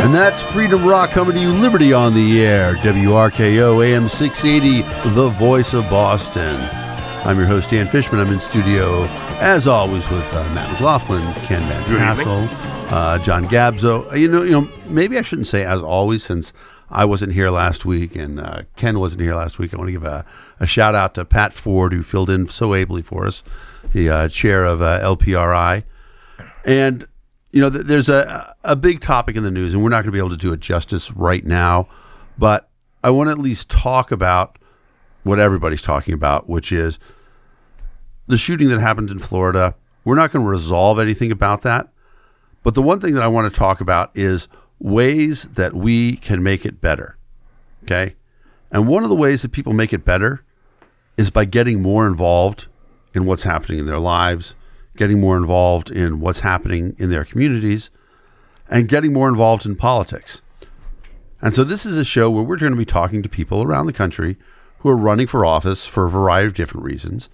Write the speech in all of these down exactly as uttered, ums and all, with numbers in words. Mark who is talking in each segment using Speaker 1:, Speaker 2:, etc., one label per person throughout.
Speaker 1: And that's Freedom Rock coming to you, Liberty on the Air, W R K O A M six eighty, the voice of Boston. I'm your host, Dan Fishman. I'm in studio, as always, with uh, Matt McLaughlin, Ken Van Tassel, uh, John Gabzo. You know, you know, maybe I shouldn't say as always, since I wasn't here last week and uh, Ken wasn't here last week. I want to give a, a shout out to Pat Ford, who filled in so ably for us, the uh, chair of uh, L P R I. And you know, there's a a big topic in the news, and we're not going to be able to do it justice right now, but I want to at least talk about what everybody's talking about, which is the shooting that happened in Florida. We're not going to resolve anything about that, but the one thing that I want to talk about is ways that we can make it better, okay? And one of the ways that people make it better is by getting more involved in what's happening in their lives, getting more involved in what's happening in their communities, and getting more involved in politics. And so this is a show where we're going to be talking to people around the country who are running for office for a variety of different reasons,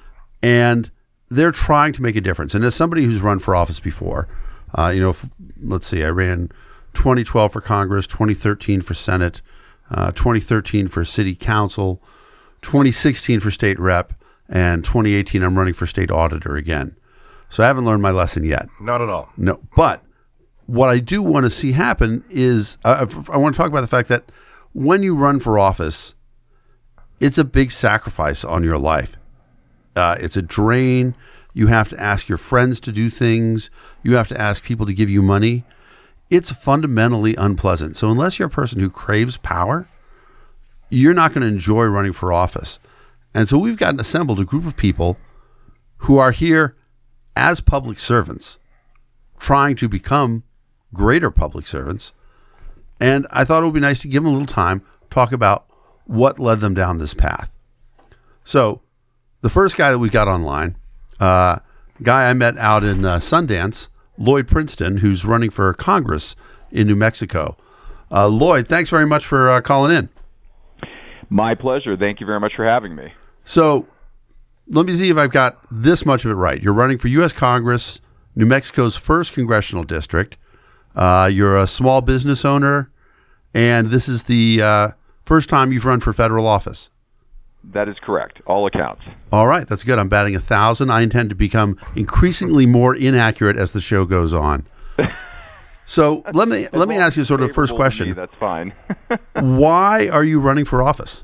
Speaker 1: and they're trying to make a difference. And as somebody who's run for office before, uh, you know, if, let's see, I ran twenty twelve for Congress, twenty thirteen for Senate, uh, twenty thirteen for City Council, twenty sixteen for State Rep, and twenty eighteen I'm running for State Auditor again. So I haven't learned my lesson yet.
Speaker 2: Not at all.
Speaker 1: No, but what I do want to see happen is uh, I want to talk about the fact that when you run for office, it's a big sacrifice on your life. Uh, it's a drain. You have to ask your friends to do things. You have to ask people to give you money. It's fundamentally unpleasant. So unless you're a person who craves power, you're not going to enjoy running for office. And so we've gotten assembled a group of people who are here as public servants, trying to become greater public servants. And I thought it would be nice to give them a little time, talk about what led them down this path. So the first guy that we got online, uh, guy I met out in uh, Sundance, Lloyd Princeton, who's running for Congress in New Mexico. Uh, Lloyd, thanks very much for uh, calling in.
Speaker 3: My pleasure. Thank you very much for having me.
Speaker 1: So let me see if I've got this much of it right. You're running for U S Congress, New Mexico's first congressional district. Uh, you're a small business owner, and this is the uh, first time you've run for federal office.
Speaker 3: That is correct. All accounts.
Speaker 1: All right. That's good. I'm batting a thousand. I intend to become increasingly more inaccurate as the show goes on. So let me let me ask you sort of the first question.
Speaker 3: Me, that's fine.
Speaker 1: Why are you running for office?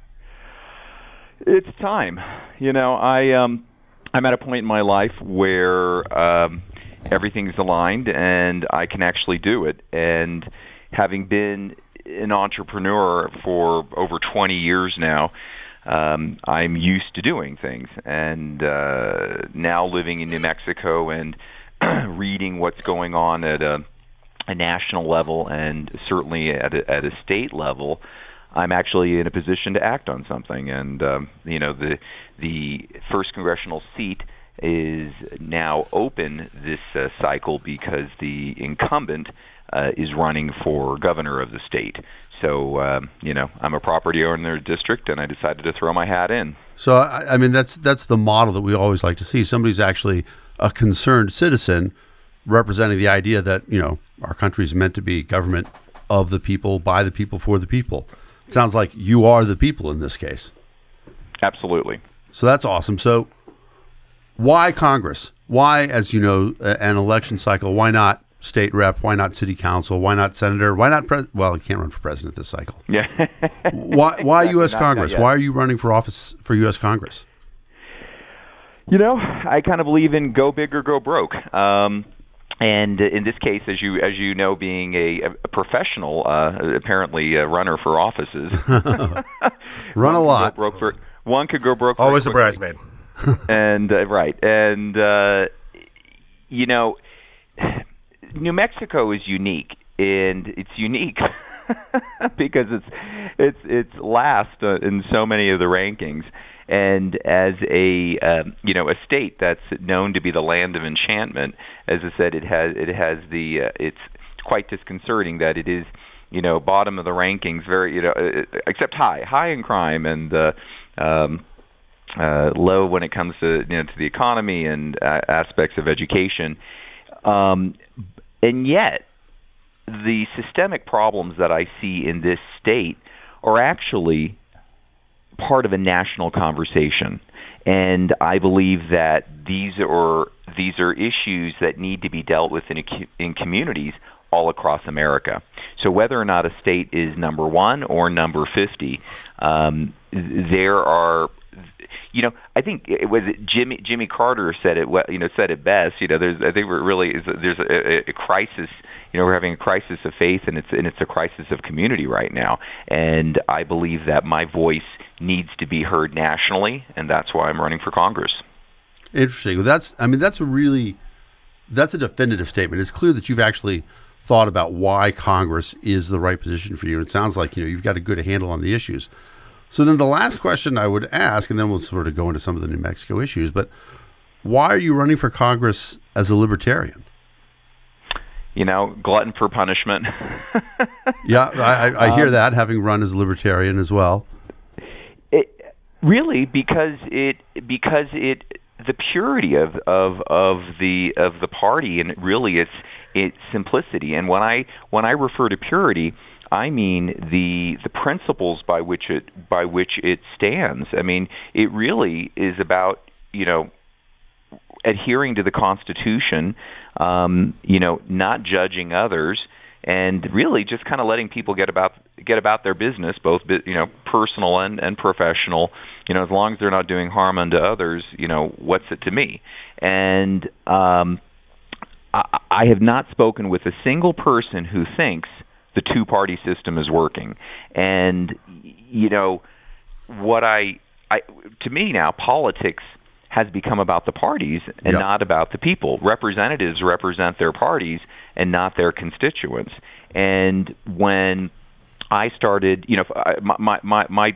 Speaker 3: It's time. You know, I um, I'm at a point in my life where um, everything's aligned and I can actually do it. And having been an entrepreneur for over twenty years now, um, I'm used to doing things. And uh, now living in New Mexico and reading what's going on at a, a national level and certainly at a, at a state level, I'm actually in a position to act on something. And, um, you know, the the first congressional seat is now open this uh, cycle because the incumbent uh, is running for governor of the state. So, um, you know, I'm a property owner in their district, and I decided to throw my hat in.
Speaker 1: So, I, I mean, that's that's the model that we always like to see. Somebody's actually a concerned citizen representing the idea that, you know, our country is meant to be government of the people, by the people, for the people. It sounds like you are the people in this case.
Speaker 3: Absolutely.
Speaker 1: So that's awesome. So why Congress? Why, as you know, an election cycle? Why not state rep? Why not city council? Why not senator? Why not pres- well, you can't run for president this cycle.
Speaker 3: Yeah.
Speaker 1: why why
Speaker 3: exactly.
Speaker 1: U S
Speaker 3: Not,
Speaker 1: Congress?
Speaker 3: not
Speaker 1: why are you running for office for U S Congress?
Speaker 3: You know, I kind of believe in go big or go broke. Um, and in this case, as you as you know, being a, a professional, uh, apparently a runner for offices,
Speaker 1: run a lot.
Speaker 3: Broke for, one could go broke.
Speaker 2: Always a bridesmaid.
Speaker 3: and uh, right, and uh, you know, New Mexico is unique, and it's unique because it's it's it's last uh, in so many of the rankings. And as a um, you know a state that's known to be the land of enchantment, as I said, it has it has the uh, it's quite disconcerting that it is you know bottom of the rankings, very you know except high high in crime and uh, um, uh, low when it comes to you know to the economy and uh, aspects of education, um, and yet the systemic problems that I see in this state are actually part of a national conversation. And I believe that these are these are issues that need to be dealt with in a, in communities all across America. So whether or not a state is number one or number fifty, um, there are, you know, I think it was Jimmy Jimmy Carter said it. You know, said it best. You know, there's I think we're really is there's a, a crisis. You know, we're having a crisis of faith, and it's and it's a crisis of community right now. And I believe that my voice needs to be heard nationally, and that's why I'm running for Congress.
Speaker 1: Interesting. Well, that's I mean that's a really that's a definitive statement. It's clear that you've actually thought about why Congress is the right position for you. It sounds like, you know, you've got a good handle on the issues. So then the last question I would ask, and then we'll sort of go into some of the New Mexico issues, but why are you running for Congress as a libertarian?
Speaker 3: You know, glutton for punishment.
Speaker 1: Yeah, I, I hear
Speaker 3: um,
Speaker 1: that, having run as a libertarian as well.
Speaker 3: It, really, because it because it the purity of, of of the of the party, and really its its simplicity. And when I when I refer to purity, I mean the the principles by which it by which it stands. I mean, it really is about, you know, adhering to the Constitution, um, you know, not judging others, and really just kind of letting people get about get about their business, both you know, personal and, and professional. You know, as long as they're not doing harm unto others, you know, what's it to me? And um, I, I have not spoken with a single person who thinks the two-party system is working. And you know, what I, I to me now, politics has become about the parties and
Speaker 1: yep.
Speaker 3: not about the people. Representatives represent their parties and not their constituents. And when I started, you know, my my my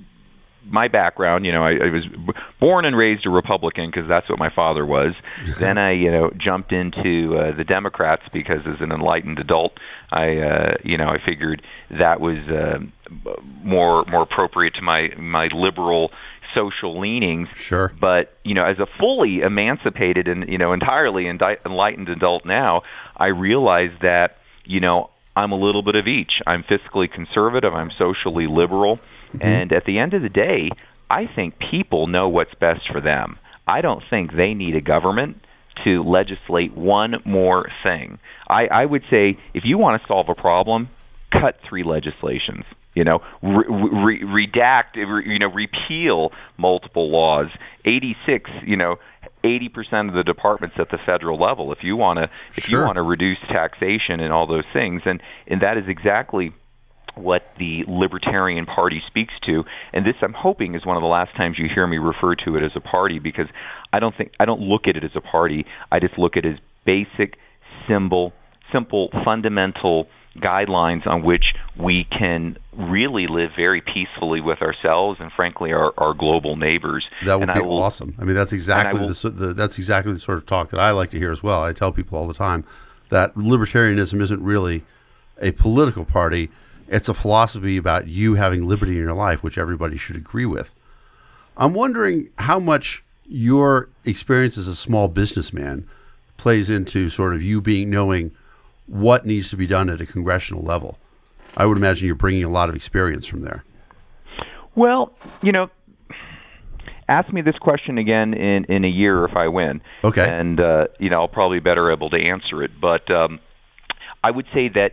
Speaker 3: my background, you know, I, I was born and raised a Republican because that's what my father was. Then I, you know, jumped into uh, the Democrats because as an enlightened adult, I, uh, you know, I figured that was uh, more more appropriate to my my liberal social leanings.
Speaker 1: Sure.
Speaker 3: But, you know, as a fully emancipated and, you know, entirely enlightened adult now, I realize that, you know, I'm a little bit of each. I'm fiscally conservative. I'm socially liberal. Mm-hmm. And at the end of the day, I think people know what's best for them. I don't think they need a government to legislate one more thing. I, I would say if you want to solve a problem, cut three legislations. You know, re- re- redact, you know, repeal multiple laws. eighty-six, you know, eighty percent of the departments at the federal level. If you want to, if
Speaker 1: sure.
Speaker 3: you want to reduce taxation and all those things, and and that is exactly what the Libertarian Party speaks to. And this, I'm hoping, is one of the last times you hear me refer to it as a party, because I don't think I don't look at it as a party. I just look at it as basic, simple, simple, fundamental guidelines on which we can really live very peacefully with ourselves and, frankly, our, our global neighbors.
Speaker 1: That would
Speaker 3: and
Speaker 1: be
Speaker 3: I will,
Speaker 1: awesome. I mean, that's exactly
Speaker 3: will,
Speaker 1: the, the that's exactly the sort of talk that I like to hear as well. I tell people all the time that libertarianism isn't really a political party. It's a philosophy about you having liberty in your life, which everybody should agree with. I'm wondering how much your experience as a small businessman plays into sort of you being knowing what needs to be done at a congressional level. I would imagine you're bringing a lot of experience from there.
Speaker 3: Well, you know, ask me this question again in, in a year if I win.
Speaker 1: Okay.
Speaker 3: And, uh, you know, I'll probably be better able to answer it. But um, I would say that,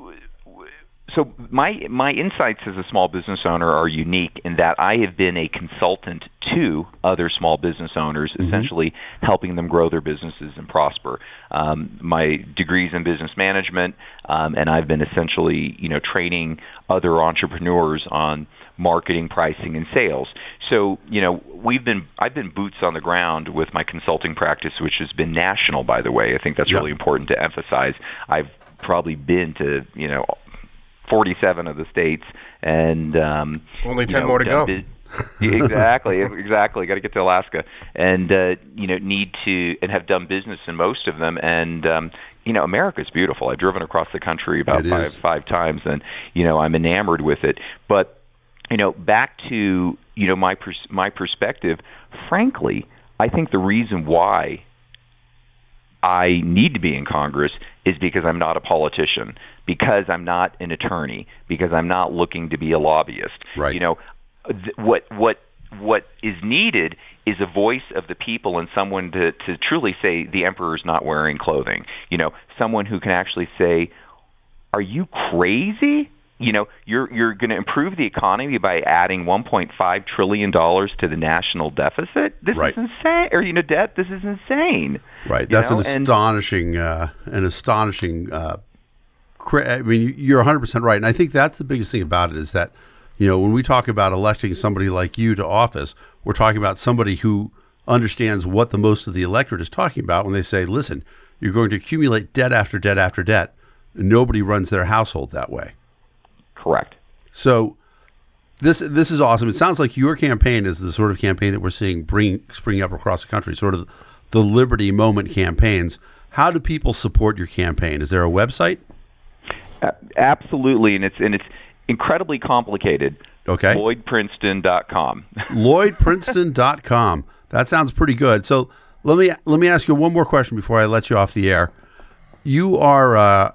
Speaker 3: so my my insights as a small business owner are unique in that I have been a consultant to other small business owners, mm-hmm. essentially helping them grow their businesses and prosper. Um, my degree's in business management, um, and I've been essentially, you know, training other entrepreneurs on marketing, pricing, and sales. So, you know, we've been I've been boots on the ground with my consulting practice, which has been national, by the way. I think that's
Speaker 1: yep.
Speaker 3: really important to emphasize. I've probably been to, you know, forty-seven of the states, and um,
Speaker 2: only ten
Speaker 3: you know,
Speaker 2: more to go.
Speaker 3: Biz- exactly, exactly. Got to get to Alaska, and uh, you know, need to and have done business in most of them. And um, you know, America's beautiful. I've driven across the country about
Speaker 1: it
Speaker 3: five
Speaker 1: is.
Speaker 3: five times, and you know, I'm enamored with it. But you know, back to you know my pers- my perspective. Frankly, I think the reason why I need to be in Congress is because I'm not a politician, because I'm not an attorney, because I'm not looking to be a lobbyist.
Speaker 1: Right.
Speaker 3: You know, th- what what what is needed is a voice of the people and someone to, to truly say the emperor's not wearing clothing. You know, someone who can actually say, are you crazy? You know, you're you're going to improve the economy by adding one point five trillion dollars to the national deficit? This
Speaker 1: right.
Speaker 3: is insane. Or, you know, debt, this is insane.
Speaker 1: Right. That's
Speaker 3: know?
Speaker 1: an
Speaker 3: And,
Speaker 1: astonishing, uh, an astonishing, uh, cra- I mean, you're one hundred percent right. And I think that's the biggest thing about it is that, you know, when we talk about electing somebody like you to office, we're talking about somebody who understands what the most of the electorate is talking about when they say, listen, you're going to accumulate debt after debt after debt. Nobody runs their household that way.
Speaker 3: Correct.
Speaker 1: So this this is awesome. It sounds like your campaign is the sort of campaign that we're seeing bring, spring up across the country, sort of the Liberty Moment campaigns. How do people support your campaign? Is there a website?
Speaker 3: Uh, absolutely, and it's and it's incredibly complicated.
Speaker 1: Okay.
Speaker 3: Lloyd Princeton dot com.
Speaker 1: Lloyd Princeton dot com. That sounds pretty good. So let me let me ask you one more question before I let you off the air. You are uh,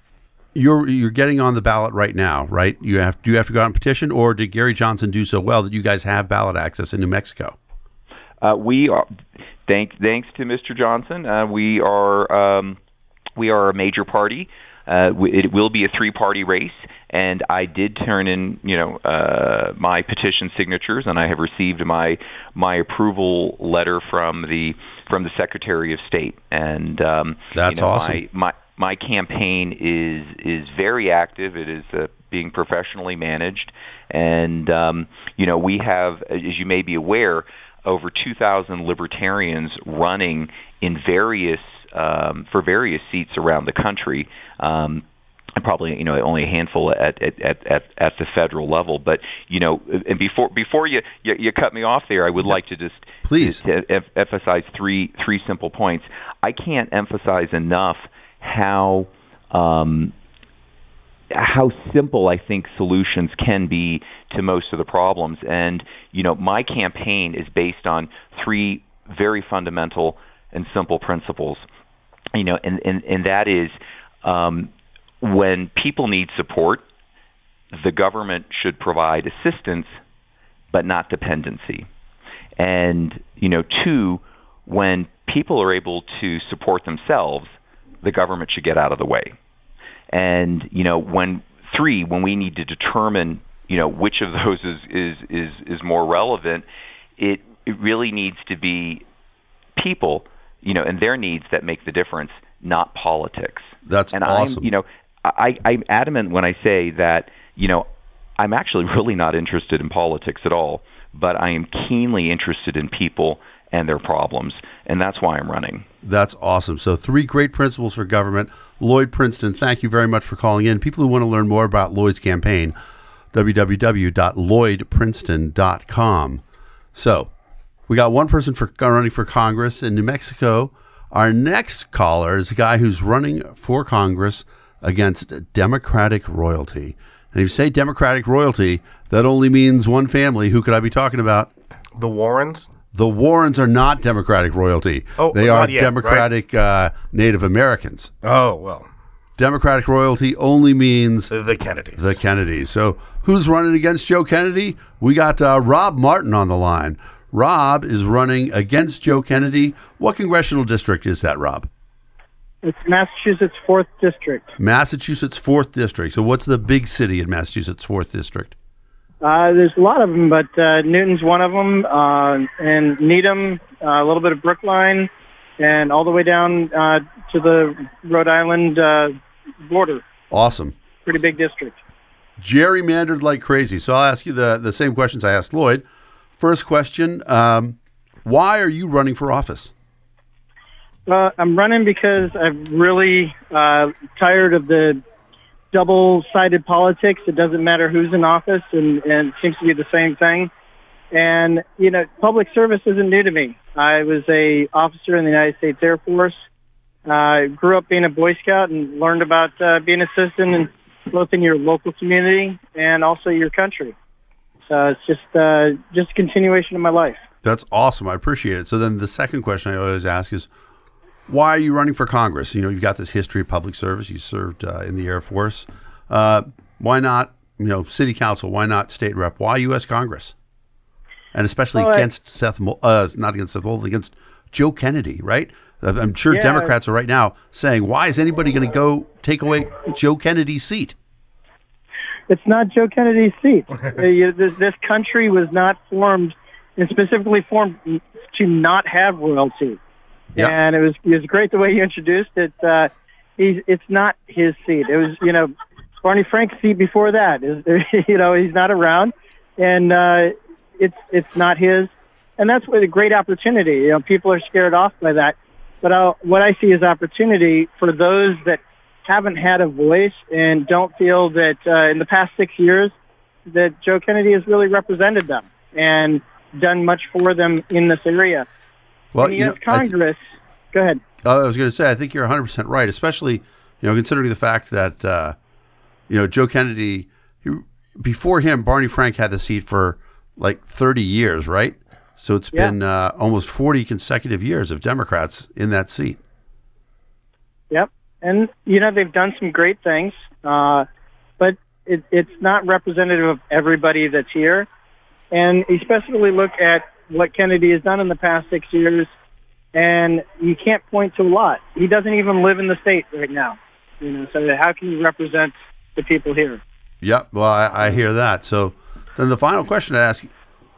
Speaker 1: you're you're getting on the ballot right now, right? You have do you have to go out and petition, or did Gary Johnson do so well that you guys have ballot access in New Mexico?
Speaker 3: Uh, we are thanks thanks to Mister Johnson. Uh, we are um, we are a major party. Uh, it will be a three-party race, and I did turn in, you know, uh, my petition signatures, and I have received my my approval letter from the from the Secretary of State. And um,
Speaker 1: that's
Speaker 3: you know,
Speaker 1: awesome.
Speaker 3: My, my my campaign is is very active. It is uh, being professionally managed, and um, you know, we have, as you may be aware, over two thousand libertarians running in various um, for various seats around the country. Um, and probably, you know, only a handful at, at, at, at, at the federal level. But, you know, and before before you, you, you cut me off there, I would like to just
Speaker 1: please
Speaker 3: to, to emphasize three three simple points. I can't emphasize enough how um, how simple I think solutions can be to most of the problems. And, you know, my campaign is based on three very fundamental and simple principles. You know, and, and, and that is, um, when people need support, the government should provide assistance, but not dependency. And, you know, two, when people are able to support themselves, the government should get out of the way. And, you know, when three, when we need to determine, you know, which of those is is is, is more relevant, it it really needs to be people, you know, and their needs that make the difference, not politics.
Speaker 1: That's
Speaker 3: and
Speaker 1: awesome.
Speaker 3: I'm, you know, I, I'm adamant when I say that, you know, I'm actually really not interested in politics at all, but I am keenly interested in people and their problems, and that's why I'm running.
Speaker 1: That's awesome. So three great principles for government. Lloyd Princeton, thank you very much for calling in. People who want to learn more about Lloyd's campaign, w w w dot lloyd princeton dot com. So we got one person for running for Congress in New Mexico. Our next caller is a guy who's running for Congress against Democratic royalty. And if you say Democratic royalty, that only means one family. Who could I be talking about?
Speaker 2: The Warrens?
Speaker 1: The Warrens are not Democratic royalty.
Speaker 2: Oh,
Speaker 1: they are
Speaker 2: not yet,
Speaker 1: Democratic
Speaker 2: right?
Speaker 1: uh, Native Americans.
Speaker 2: Oh, well.
Speaker 1: Democratic royalty only means
Speaker 2: The Kennedys.
Speaker 1: the Kennedys. So who's running against Joe Kennedy? We got uh, Rob Martin on the line. Rob is running against Joe Kennedy. What congressional district is that, Rob?
Speaker 4: It's Massachusetts fourth District.
Speaker 1: Massachusetts fourth District. So what's the big city in Massachusetts fourth District?
Speaker 4: Uh, there's a lot of them, but uh, Newton's one of them, uh, and Needham, uh, a little bit of Brookline, and all the way down uh, to the Rhode Island uh, border.
Speaker 1: Awesome.
Speaker 4: Pretty big district.
Speaker 1: Gerrymandered like crazy. So I'll ask you the, the same questions I asked Lloyd. First question, um, why are you running for office?
Speaker 4: Uh, I'm running because I'm really uh, tired of the double-sided politics. It doesn't matter who's in office, and, and it seems to be the same thing. And, you know, public service isn't new to me. I was a officer in the United States Air Force. I uh, grew up being a Boy Scout and learned about uh, being a citizen in, both in your local community and also your country. So it's just uh, just a continuation of my life.
Speaker 1: That's awesome. I appreciate it. So then the second question I always ask is, why are you running for Congress? You know, you've got this history of public service. You served uh, in the Air Force. Uh, why not, you know, city council? Why not state rep? Why U S Congress? And especially well, against I, Seth, uh, not against Seth Moulton, against Joe Kennedy, right? I'm sure yeah. Democrats are right now saying, why is anybody going to go take away Joe Kennedy's seat?
Speaker 4: It's not Joe Kennedy's seat. this, this country was not formed, and specifically formed to not have royalty. Yeah. And it was it was great the way you introduced it. Uh, he's it's not his seat. It was, you know, Barney Frank's seat before that. Is you know, he's not around, and uh, it's it's not his. And that's what a great opportunity. You know, people are scared off by that. But I'll, what I see is opportunity for those that haven't had a voice and don't feel that uh, in the past six years that Joe Kennedy has really represented them and done much for them in this area.
Speaker 1: Well,
Speaker 4: and
Speaker 1: you know,
Speaker 4: Congress, th- go ahead.
Speaker 1: Uh, I was going to say, I think you're one hundred percent right, especially, you know, considering the fact that, uh, you know, Joe Kennedy, he, before him, Barney Frank had the seat for like thirty years, right? So it's yeah. been uh, almost forty consecutive years of Democrats in that seat.
Speaker 4: Yep. And, you know, they've done some great things, uh, but it, it's not representative of everybody that's here. And especially look at what Kennedy has done in the past six years, and you can't point to a lot. He doesn't even live in the state right now. You know, so how can you represent the people here?
Speaker 1: Yep. Well, I, I hear that. So then the final question I ask you,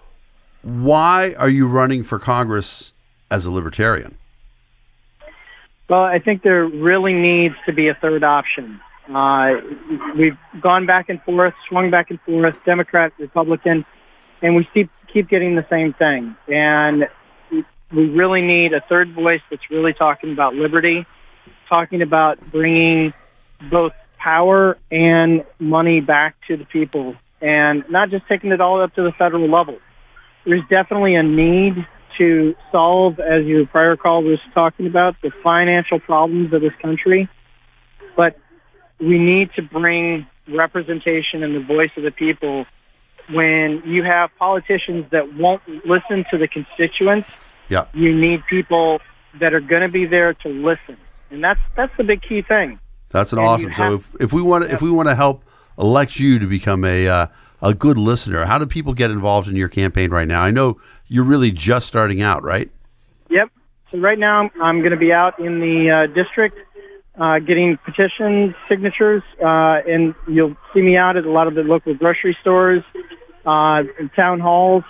Speaker 1: why are you running for Congress as a libertarian?
Speaker 4: Well, I think there really needs to be a third option. Uh, we've gone back and forth, swung back and forth, Democrat, Republican, and we keep, keep getting the same thing. And we really need a third voice that's really talking about liberty, talking about bringing both power and money back to the people, and not just taking it all up to the federal level. There's definitely a need to solve, as your prior call was talking about, the financial problems of this country. But we need to bring representation and the voice of the people. When you have politicians that won't listen to the constituents,
Speaker 1: yeah.
Speaker 4: you need people that are going to be there to listen. And that's that's the big key thing.
Speaker 1: That's an
Speaker 4: and
Speaker 1: awesome. So if, if we want to, if we want to help elect you to become a uh, a good listener, how do people get involved in your campaign right now? I know you're really just starting out, right?
Speaker 4: Yep. So right now I'm going to be out in the uh, district uh, getting petitions, signatures, uh, and you'll see me out at a lot of the local grocery stores, uh, and town halls.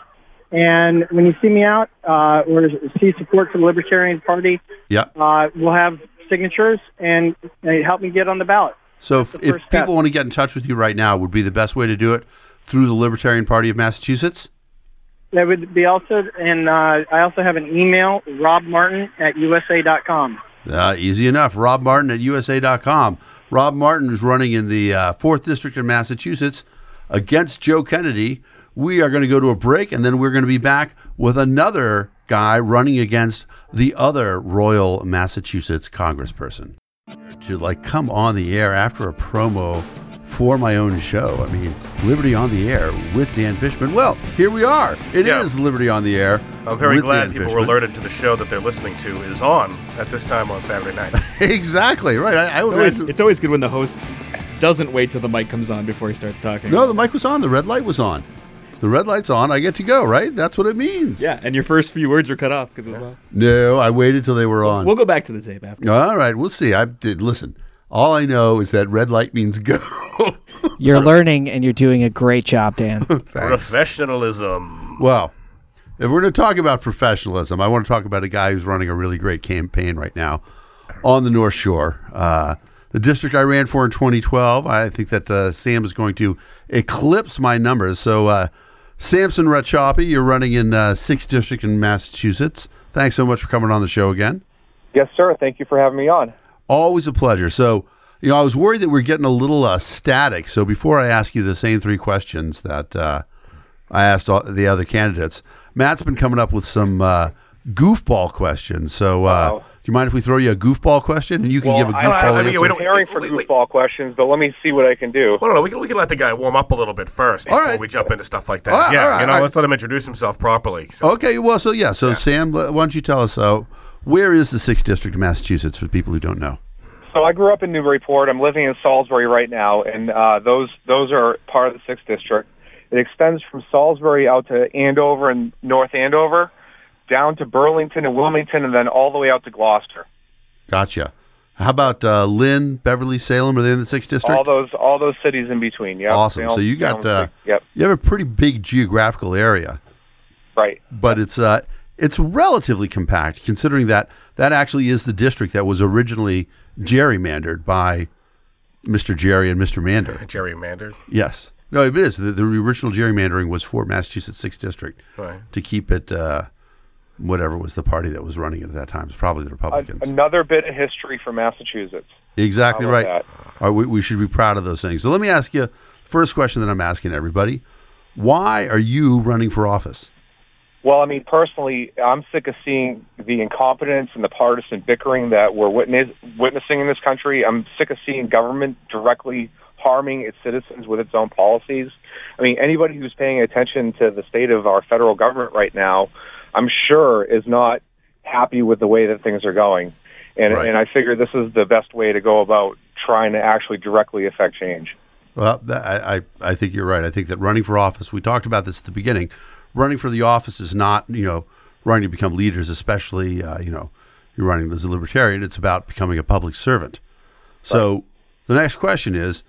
Speaker 4: And when you see me out uh, or see support for the Libertarian Party,
Speaker 1: yeah.
Speaker 4: uh, we'll have signatures and uh, help me get on the ballot.
Speaker 1: So if, if people step. want to get in touch with you right now, would be the best way to do it through the Libertarian Party of Massachusetts?
Speaker 4: That would be also, and uh, I also have an email, rob martin at u s a dot com.
Speaker 1: Uh, easy enough, rob martin at u s a dot com. Rob Martin is running in the uh, fourth District in Massachusetts against Joe Kennedy. We are going to go to a break, and then we're going to be back with another guy running against the other Royal Massachusetts congressperson. To like come on the air after a promo for my own show. I mean, Liberty on the Air with Dan Fishman. Well, here we are. It yeah. is Liberty on the Air.
Speaker 2: I'm very glad Dan people Fishman. were alerted to the show that they're listening to is on at this time on Saturday night.
Speaker 1: Exactly, right. I, I
Speaker 5: it's, always, it's always good when the host doesn't wait till the mic comes on before he starts talking.
Speaker 1: No, the mic was on. The red light was on. The red light's on. I get to go, right? That's what it means.
Speaker 5: Yeah, and your first few words were cut off because it was on.
Speaker 1: No, I waited till they were on.
Speaker 5: We'll go back to the tape after.
Speaker 1: All right, we'll see. I did. Listen, all I know is that red light means go.
Speaker 6: You're learning, and you're doing a great job, Dan.
Speaker 2: Professionalism.
Speaker 1: Well, if we're going to talk about professionalism, I want to talk about a guy who's running a really great campaign right now on the North Shore. Uh, the district I ran for in twenty twelve, I think that uh, Sam is going to eclipse my numbers. So, uh, Samson Rachapi, you're running in uh, sixth District in Massachusetts. Thanks so much for coming on the show again.
Speaker 7: Yes, sir. Thank you for having me on.
Speaker 1: Always a pleasure. So, you know, I was worried that we're getting a little uh, static. So before I ask you the same three questions that uh, I asked all the other candidates, Matt's been coming up with some uh, goofball questions. So uh, do you mind if we throw you a goofball question and you can
Speaker 7: well,
Speaker 1: give a goofball
Speaker 7: I, I mean,
Speaker 1: answer?
Speaker 7: We don't, preparing for wait, wait, goofball wait. questions, but let me see what I can do.
Speaker 2: Well, no, no, we can, we can let the guy warm up a little bit first before
Speaker 1: right.
Speaker 2: we jump into stuff like that.
Speaker 1: All right,
Speaker 2: yeah,
Speaker 1: all right,
Speaker 2: you know,
Speaker 1: all right.
Speaker 2: let's let him introduce himself properly. So.
Speaker 1: Okay, well, so yeah, so yeah. Sam, why don't you tell us, uh, Where is the sixth District of Massachusetts for people who don't know?
Speaker 7: So I grew up in Newburyport. I'm living in Salisbury right now, and uh, those those are part of the sixth District. It extends from Salisbury out to Andover and North Andover, down to Burlington and Wilmington, and then all the way out to Gloucester.
Speaker 1: Gotcha. How about uh, Lynn, Beverly, Salem? Are they in the sixth District?
Speaker 7: All those all those cities in between. Yep.
Speaker 1: Awesome.
Speaker 7: Salem,
Speaker 1: So you got
Speaker 7: Salem,
Speaker 1: uh,
Speaker 7: yep.
Speaker 1: you have a pretty big geographical area,
Speaker 7: Right.
Speaker 1: but it's uh, it's relatively compact considering that that actually is the district that was originally gerrymandered by Mister Jerry and Mister Mander.
Speaker 2: Gerrymandered?
Speaker 1: Yes. No, it is. The, the original gerrymandering was for Massachusetts sixth District
Speaker 2: Right.
Speaker 1: to keep it, uh, whatever was the party that was running it at that time. It's probably the Republicans.
Speaker 7: Another bit of history for Massachusetts.
Speaker 1: Exactly
Speaker 7: How
Speaker 1: right.
Speaker 7: about
Speaker 1: All right, we, we should be proud of those things. So let me ask you, first question that I'm asking everybody, why are you running for office?
Speaker 7: Well, I mean, personally, I'm sick of seeing the incompetence and the partisan bickering that we're witness, witnessing in this country. I'm sick of seeing government directly harming its citizens with its own policies. I mean, anybody who's paying attention to the state of our federal government right now, I'm sure is not happy with the way that things are going. And,
Speaker 1: Right.
Speaker 7: and I figure this is the best way to go about trying to actually directly affect change.
Speaker 1: Well, that, I, I I think you're right. I think that running for office, we talked about this at the beginning, running for the office is not, you know, running to become leaders, especially, uh, you know, you're running as a libertarian. It's about becoming a public servant. So right. The next question is,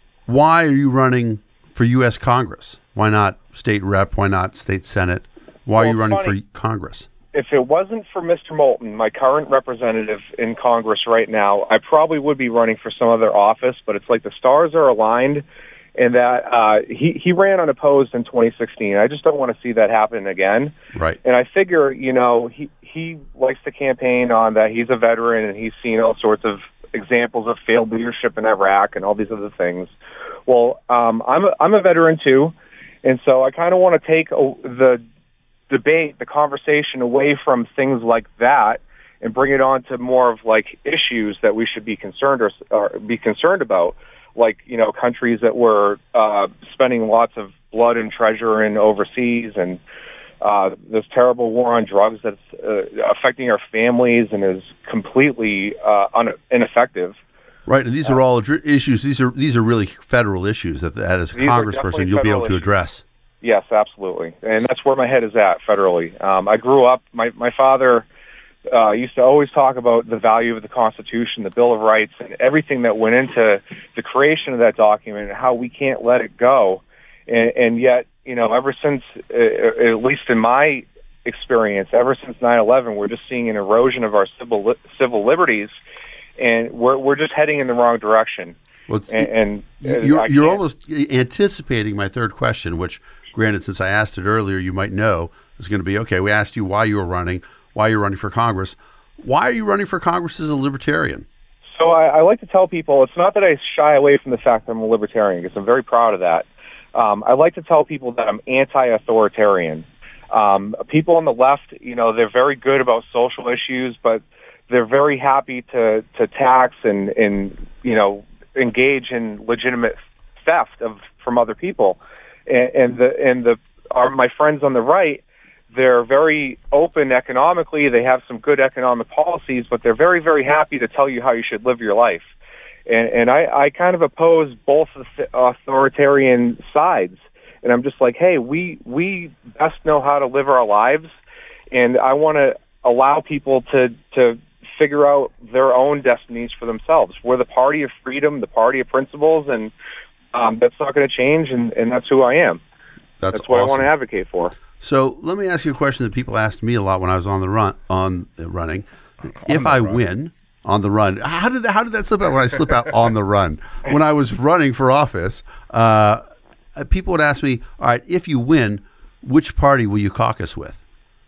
Speaker 1: why are you running for U S Congress? Why not state rep? Why not state Senate? Why
Speaker 7: Well,
Speaker 1: are you running
Speaker 7: funny.
Speaker 1: for Congress?
Speaker 7: If it wasn't for Mister Moulton, my current representative in Congress right now, I probably would be running for some other office, but it's like the stars are aligned in that uh, he, he ran unopposed in twenty sixteen. I just don't want to see that happen again.
Speaker 1: Right.
Speaker 7: And I figure, you know, he, he likes to campaign on that he's a veteran and he's seen all sorts of examples of failed leadership in Iraq and all these other things. Well, um, I'm, a, I'm a veteran too, and so I kind of want to take a, the debate, the conversation away from things like that and bring it on to more of like issues that we should be concerned or, or be concerned about, like, you know, countries that were uh, spending lots of blood and treasure in overseas, and uh, this terrible war on drugs that's uh, affecting our families and is completely uh, un- ineffective.
Speaker 1: Right, and these are all adr- issues. These are these are really federal issues that, that as a
Speaker 7: These are
Speaker 1: congressperson
Speaker 7: definitely
Speaker 1: you'll be able
Speaker 7: federal
Speaker 1: to
Speaker 7: issues.
Speaker 1: address.
Speaker 7: Yes, absolutely, and that's where my head is at federally. Um, I grew up. My my father uh, used to always talk about the value of the Constitution, the Bill of Rights, and everything that went into the creation of that document, and how we can't let it go. And, and yet, you know, ever since, uh, at least in my experience, ever since nine eleven, we're just seeing an erosion of our civil li- civil liberties, and we're we're just heading in the wrong direction.
Speaker 1: Well,
Speaker 7: and, and
Speaker 1: you're
Speaker 7: I
Speaker 1: you're
Speaker 7: can't-
Speaker 1: almost anticipating my third question, which, granted, since I asked it earlier, you might know is going to be okay. We asked you why you were running, why you're running for Congress. Why are you running for Congress as a libertarian?
Speaker 7: So I, I like to tell people it's not that I shy away from the fact that I'm a libertarian, because I'm very proud of that. Um, I like to tell people that I'm anti-authoritarian. Um, people on the left, you know, they're very good about social issues, but they're very happy to, to tax and, and, you know, engage in legitimate theft of from other people. And, and the and the our, my friends on the right, they're very open economically. They have some good economic policies, but they're very, very happy to tell you how you should live your life. And, and I, I kind of oppose both the authoritarian sides. And I'm just like, hey, we we best know how to live our lives, and I want to allow people to to figure out their own destinies for themselves. We're the party of freedom, the party of principles, and um, that's not going to change, and, and that's who I am.
Speaker 1: That's,
Speaker 7: that's what
Speaker 1: awesome.
Speaker 7: I want to advocate for.
Speaker 1: So let me ask you a question that people asked me a lot when I was on the run on uh, running. If I run. win on the run, how did that, how did that slip out? When I slip out on the run, when I was running for office, uh, people would ask me, "All right, if you win, which party will you caucus with?"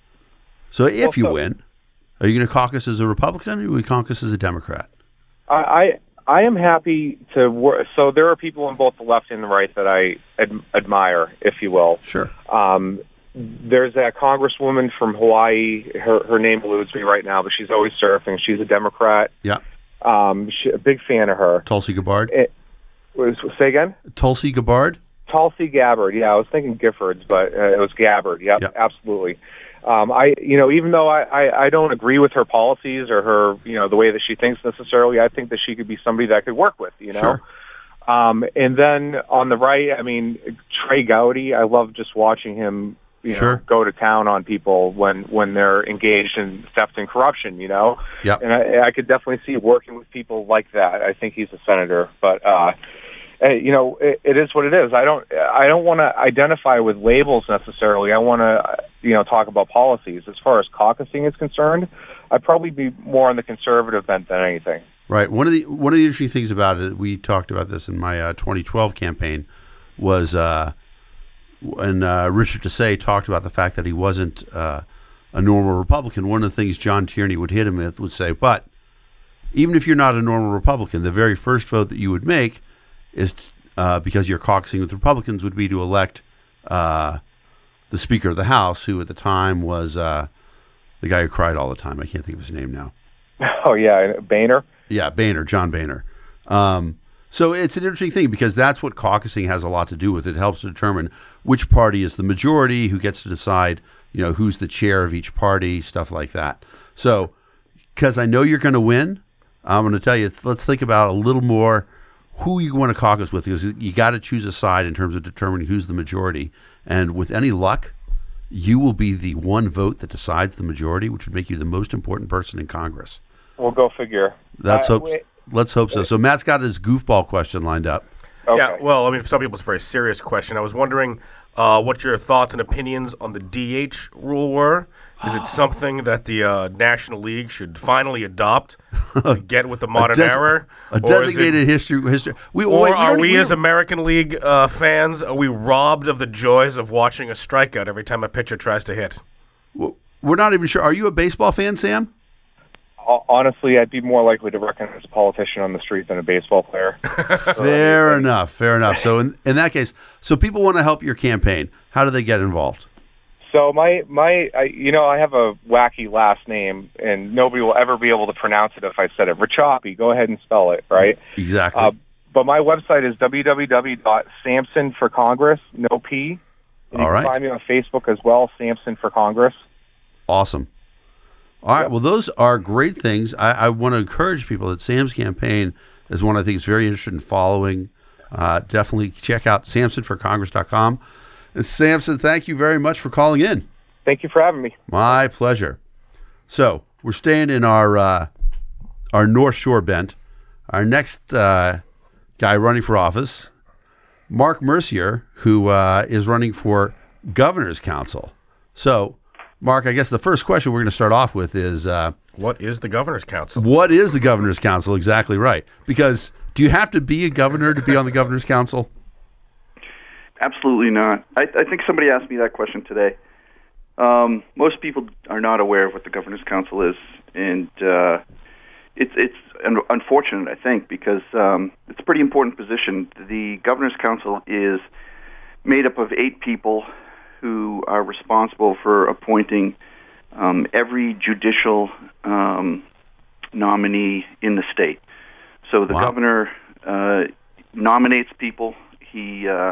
Speaker 1: So if
Speaker 7: well,
Speaker 1: you
Speaker 7: so,
Speaker 1: win, are you going to caucus as a Republican, or will you caucus as a Democrat?
Speaker 7: I. I I am happy to work. So there are people on both the left and the right that I ad- admire, if you will.
Speaker 1: Sure.
Speaker 7: Um, there's that congresswoman from Hawaii. Her her name eludes me right now, but she's always surfing. She's a Democrat.
Speaker 1: Yeah.
Speaker 7: Um, she, a big fan of her.
Speaker 1: Tulsi Gabbard.
Speaker 7: It, was, say again?
Speaker 1: Tulsi Gabbard.
Speaker 7: Tulsi Gabbard. Yeah, I was thinking Giffords, but uh, it was Gabbard. Yep,
Speaker 1: yep.
Speaker 7: absolutely. Um, I, you know, even though I, I, I don't agree with her policies or her, you know, the way that she thinks necessarily, I think that she could be somebody that I could work with, you know.
Speaker 1: Sure.
Speaker 7: Um, and then on the right, I mean, Trey Gowdy, I love just watching him, you know,
Speaker 1: Sure.
Speaker 7: go to town on people when, when they're engaged in theft and corruption, you know.
Speaker 1: Yep.
Speaker 7: And I, I could definitely see working with people like that. I think he's a senator, but, uh, Uh, you know, it, it is what it is. I don't, I don't want to identify with labels necessarily. I want to, you know, talk about policies. As far as caucusing is concerned, I'd probably be more on the conservative bent than anything.
Speaker 1: Right. One of the one of the interesting things about it, we talked about this in my uh, twenty twelve campaign, was uh, when uh, Richard Desai talked about the fact that he wasn't uh, a normal Republican. One of the things John Tierney would hit him with would say, but even if you're not a normal Republican, the very first vote that you would make is uh, because you're caucusing with Republicans would be to elect uh, the Speaker of the House, who at the time was uh, the guy who cried all the time. I can't think of his name now.
Speaker 7: Oh, yeah, Boehner?
Speaker 1: Yeah, Boehner, John Boehner. Um, so it's an interesting thing because that's what caucusing has a lot to do with. It helps to determine which party is the majority, who gets to decide, you know, who's the chair of each party, stuff like that. So because I know you're going to win, I'm going to tell you, let's think about a little more who you want to caucus with, because you got to choose a side in terms of determining who's the majority. And with any luck, you will be the one vote that decides the majority, which would make you the most important person in Congress.
Speaker 7: We'll go figure.
Speaker 1: Let's
Speaker 7: uh,
Speaker 1: hope. Let's hope so. So Matt's got his goofball question lined up.
Speaker 7: Okay.
Speaker 2: Yeah, well, I mean, for some people, it's a very serious question. I was wondering uh, what your thoughts and opinions on the D H rule were. Is it something that the uh, National League should finally adopt to get with the modern
Speaker 1: a des-
Speaker 2: era?
Speaker 1: A
Speaker 2: Or is it-
Speaker 1: designated history. history. We,
Speaker 2: Or
Speaker 1: wait,
Speaker 2: are
Speaker 1: don't-
Speaker 2: we,
Speaker 1: we
Speaker 2: as
Speaker 1: don't-
Speaker 2: American League uh, fans, are we robbed of the joys of watching a strikeout every time a pitcher tries to hit?
Speaker 1: We're not even sure. Are you a baseball fan, Sam?
Speaker 7: Honestly, I'd be more likely to recognize a politician on the street than a baseball player.
Speaker 1: Fair enough. Fair enough. So in, in that case, so people want to help your campaign. How do they get involved?
Speaker 7: So my my, I, you know, I have a wacky last name, and nobody will ever be able to pronounce it if I said it. Rachapi. Go ahead and spell it, right?
Speaker 1: Exactly.
Speaker 7: Uh, but my website is w w w dot samson for congress, no P. And
Speaker 1: All
Speaker 7: you
Speaker 1: right.
Speaker 7: can find me on Facebook as well, Samson for Congress.
Speaker 1: Awesome. All right. Well, those are great things. I, I want to encourage people that Sam's campaign is one I think is very interested in following. Uh, definitely check out samson for congress dot com. And Samson, thank you very much for calling in.
Speaker 7: Thank you for having me.
Speaker 1: My pleasure. So we're staying in our uh, our North Shore bent. Our next uh, guy running for office, Mark Mercier, who uh, is running for Governor's Council. So, Mark, I guess the first question we're going to start off with is, uh,
Speaker 2: What is the Governor's Council?
Speaker 1: what is the Governor's Council? Exactly right. Because do you have to be a governor to be on the Governor's Council?
Speaker 8: Absolutely not. I, I think somebody asked me that question today. Um, most people are not aware of what the Governor's Council is, and uh, it's it's un- unfortunate, I think, because um, it's a pretty important position. The Governor's Council is made up of eight people who are responsible for appointing um, every judicial um, nominee in the state. So the
Speaker 1: Wow.
Speaker 8: governor uh, nominates people. He uh,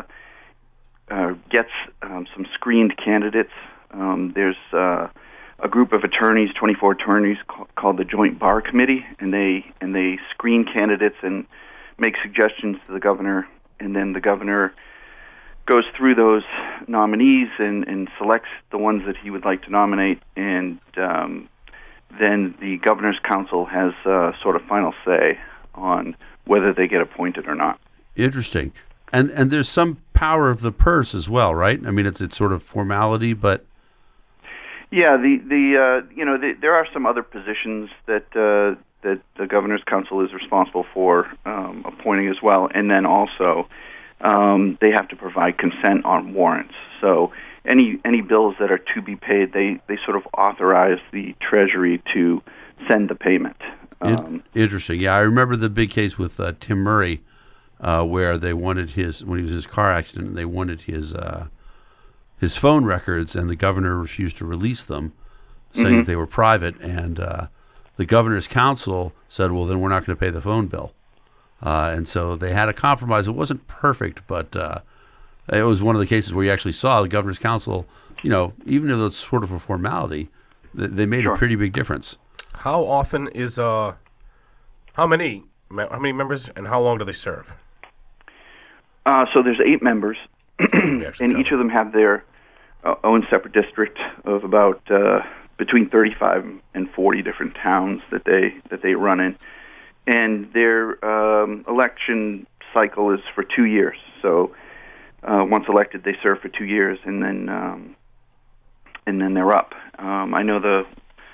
Speaker 8: uh, gets um, some screened candidates. Um, there's uh, a group of attorneys, twenty-four attorneys, ca- called the Joint Bar Committee, and they and they screen candidates and make suggestions to the governor, and then the governor goes through those nominees and, and selects the ones that he would like to nominate, and um, then the Governor's Council has uh, sort of final say on whether they get appointed or not.
Speaker 1: Interesting. And and there's some power of the purse as well, right? I mean, it's it's sort of formality, but
Speaker 8: Yeah, the the uh, you know the, there are some other positions that uh, that the Governor's Council is responsible for um, appointing as well, and then also um, they have to provide consent on warrants. So any any bills that are to be paid, they, they sort of authorize the Treasury to send the payment. Um,
Speaker 1: In- interesting. Yeah, I remember the big case with uh, Tim Murray, uh, where they wanted his when he was in his car accident, they wanted his uh, his phone records, and the governor refused to release them, saying
Speaker 8: Mhm.
Speaker 1: that they were private. And uh, the Governor's Council said, "Well, then we're not going to pay the phone bill." Uh, and so they had a compromise. It wasn't perfect, but uh, It was one of the cases where you actually saw the governor's council, you know, even if it's sort of a formality, th- they made
Speaker 8: Sure.
Speaker 1: a pretty big difference.
Speaker 2: How often is uh, how many me- how many members and how long do they serve?
Speaker 8: Uh, so there's eight members,
Speaker 2: We actually
Speaker 8: and each
Speaker 2: covered.
Speaker 8: of them have their uh, own separate district of about uh, between thirty-five and forty different towns that they that they run in, and their um, election cycle is for two years. So uh, once elected, they serve for two years, and then um, and then they're up. Um, I know the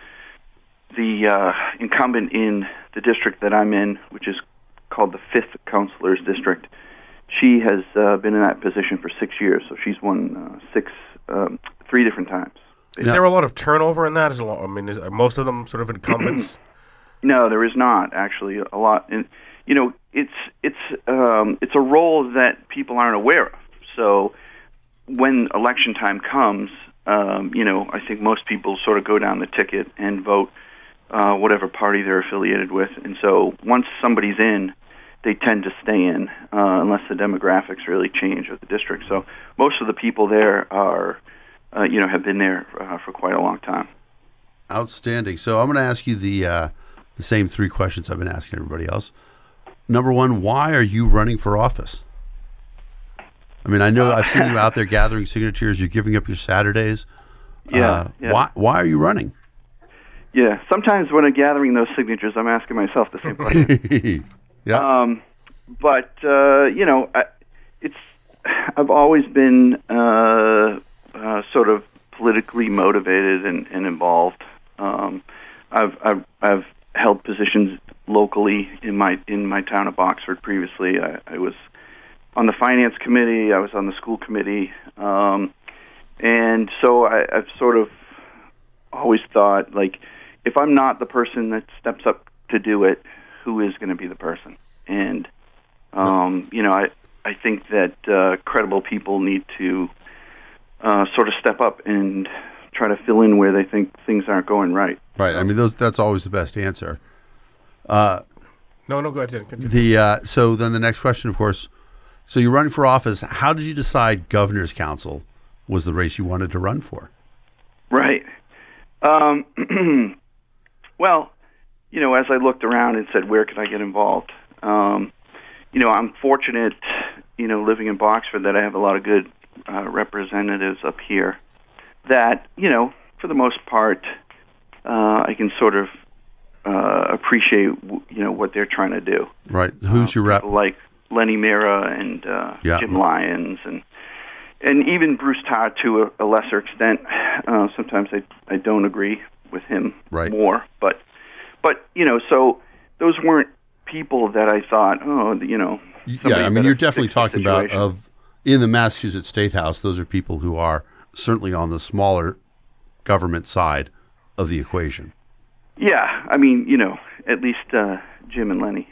Speaker 8: the uh, incumbent in the district that I'm in, which is called the Fifth Councilors District. She has uh, been in that position for six years, so she's won uh, six, um, three different times.
Speaker 2: Is there a lot of turnover in that? Is a lot, I mean, is, are most of them sort of incumbents?
Speaker 8: No, there is not actually a lot. And you know, it's it's um, it's a role that people aren't aware of. So when election time comes, um, you know, I think most people sort of go down the ticket and vote uh, whatever party they're affiliated with. And so once somebody's in, they tend to stay in uh, unless the demographics really change of the district. So most of the people there are, uh, you know, have been there uh, for quite a long time.
Speaker 1: Outstanding. So I'm going to ask you the uh, the same three questions I've been asking everybody else. Number one, why are you running for office? I mean, I know I've seen you out there gathering signatures. You're giving up your Saturdays.
Speaker 8: Yeah,
Speaker 1: Uh,
Speaker 8: yeah.
Speaker 1: Why? Why are you running?
Speaker 8: Yeah, sometimes when I'm gathering those signatures, I'm asking myself the same question.
Speaker 1: yeah.
Speaker 8: Um, but uh, you know, I, it's I've always been uh, uh, sort of politically motivated and, and involved. Um, I've, I've I've held positions locally in my in my town of Boxford previously. I, I was on the finance committee. I was on the school committee, um, and so I, I've sort of always thought, like, if I'm not the person that steps up to do it, who is going to be the person? And um, you know, I I think that uh, credible people need to uh, sort of step up and try to fill in where they think things aren't going right.
Speaker 1: Right. I mean, those that's always the best answer. Uh,
Speaker 2: No, no, go ahead. Continue.
Speaker 1: the uh, so then the next question, of course. So you're running for office. How did you decide governor's council was the race you wanted to run for?
Speaker 8: Right. Um, well, you know, as I looked around and said, where can I get involved? Um, you know, I'm fortunate, you know, living in Boxford, that I have a lot of good uh, representatives up here that, you know, for the most part, uh, I can sort of uh, appreciate, you know, what they're trying to do.
Speaker 1: Right. Who's
Speaker 8: Uh,
Speaker 1: your rep?
Speaker 8: people like Lenny Mira and uh,
Speaker 1: Yeah.
Speaker 8: Jim Lyons and and even Bruce Todd to a, a lesser extent. Uh, sometimes I I don't agree with him
Speaker 1: Right.
Speaker 8: more, but but you know, so those weren't people that I thought, oh, you know.
Speaker 1: Yeah,
Speaker 8: somebody
Speaker 1: I mean,
Speaker 8: better
Speaker 1: you're definitely
Speaker 8: fix the
Speaker 1: talking about
Speaker 8: situation.
Speaker 1: of in the Massachusetts State House. Those are people who are certainly on the smaller government side of the equation.
Speaker 8: Yeah, I mean, you know, at least uh, Jim and Lenny.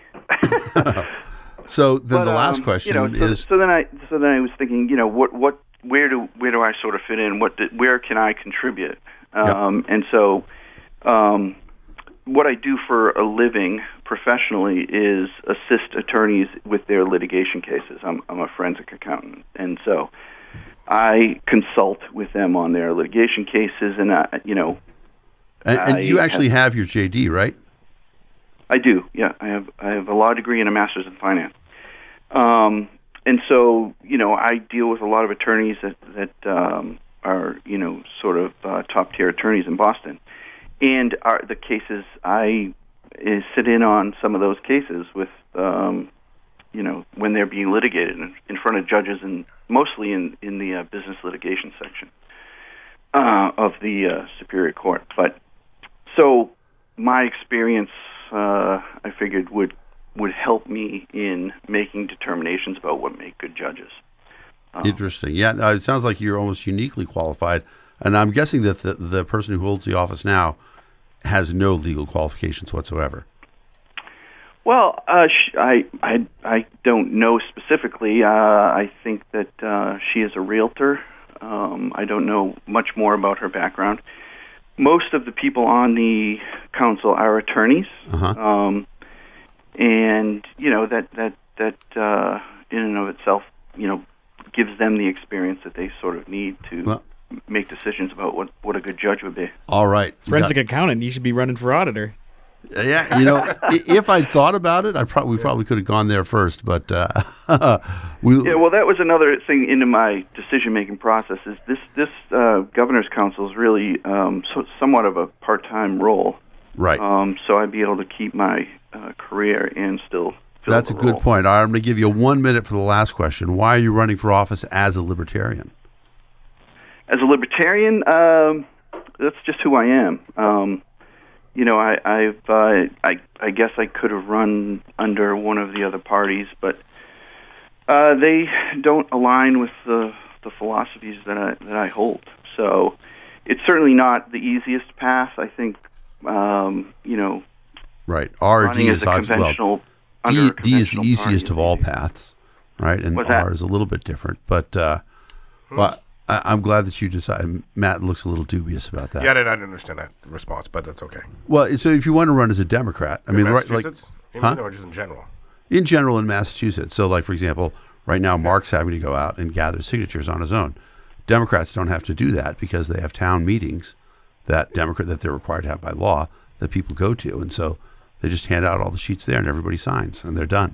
Speaker 1: So then
Speaker 8: But,
Speaker 1: the last
Speaker 8: um,
Speaker 1: question
Speaker 8: you know, so,
Speaker 1: is,
Speaker 8: so then I so then I was thinking, you know, what what where do where do I sort of fit in? What do, where can I contribute? Um, And so, um, what I do for a living professionally is assist attorneys with their litigation cases. I'm I'm a forensic accountant, and so I consult with them on their litigation cases, and I, you know,
Speaker 1: and, and
Speaker 8: I
Speaker 1: you actually
Speaker 8: have-
Speaker 1: have your J D, right?
Speaker 8: I do, yeah. I have I have a law degree and a master's in finance. Um, and so, you know, I deal with a lot of attorneys that that um, are, you know, sort of uh, top tier attorneys in Boston, and are the cases I is sit in on some of those cases with, um, you know, when they're being litigated in, in front of judges, and mostly in in the uh, business litigation section uh, of the uh, Superior Court. But so my experience, uh, I figured, would would help me in making determinations about what make good judges. Um,
Speaker 1: Interesting. Yeah, no, it sounds like you're almost uniquely qualified. And I'm guessing that the, the person who holds the office now has no legal qualifications whatsoever.
Speaker 8: Well, uh, sh- I, I I don't know specifically. Uh, I think that uh, she is a realtor. Um, I don't know much more about her background. Most of the people on the council are attorneys,
Speaker 1: Uh-huh.
Speaker 8: um, and you know that that that uh, in and of itself, you know, gives them the experience that they sort of need to
Speaker 1: Well,
Speaker 8: make decisions about what, what a good judge would be.
Speaker 1: all right. We
Speaker 5: Forensic
Speaker 1: got-
Speaker 5: accountant, you should be running for auditor.
Speaker 1: Yeah, you know, i- if I'd thought about it, I probably we probably could have gone there first, but uh, we.
Speaker 8: Yeah, well, that was another thing into my decision-making process. Is this this uh, governor's council is really um, so, somewhat of a part-time role,
Speaker 1: right.
Speaker 8: um, so I'd be able to keep my uh, career and still. Fill
Speaker 1: That's a
Speaker 8: the
Speaker 1: good
Speaker 8: role.
Speaker 1: point. All right, I'm going to give you one minute for the last question. Why are you running for office as a libertarian?
Speaker 8: As a libertarian, um, that's just who I am. Um, you know, I I've, uh, I I guess I could have run under one of the other parties, but uh, they don't align with the the philosophies that I that I hold. So it's certainly not the easiest path. I think um, you know,
Speaker 1: Right. R or
Speaker 8: running
Speaker 1: D
Speaker 8: as
Speaker 1: is
Speaker 8: a
Speaker 1: obviously well,
Speaker 8: conventional under
Speaker 1: D,
Speaker 8: a
Speaker 1: D is the
Speaker 8: conventional
Speaker 1: easiest
Speaker 8: party
Speaker 1: of all
Speaker 8: is easy.
Speaker 1: paths, right? And
Speaker 8: What's that?
Speaker 1: R is a little bit different, but uh, well, I, I'm glad that you decided. Matt looks a little dubious about that.
Speaker 2: Yeah, I didn't, I didn't understand that response, but that's okay.
Speaker 1: Well, so if you want to run as a Democrat, I mean, right, like
Speaker 2: Massachusetts, you
Speaker 1: huh?
Speaker 2: mean, or just in general?
Speaker 1: in general in Massachusetts. So, like for example, right now Mark's having to go out and gather signatures on his own. Democrats don't have to do that because they have town meetings that Democrat that they're required to have by law that people go to, and so they just hand out all the sheets there and everybody signs and they're done.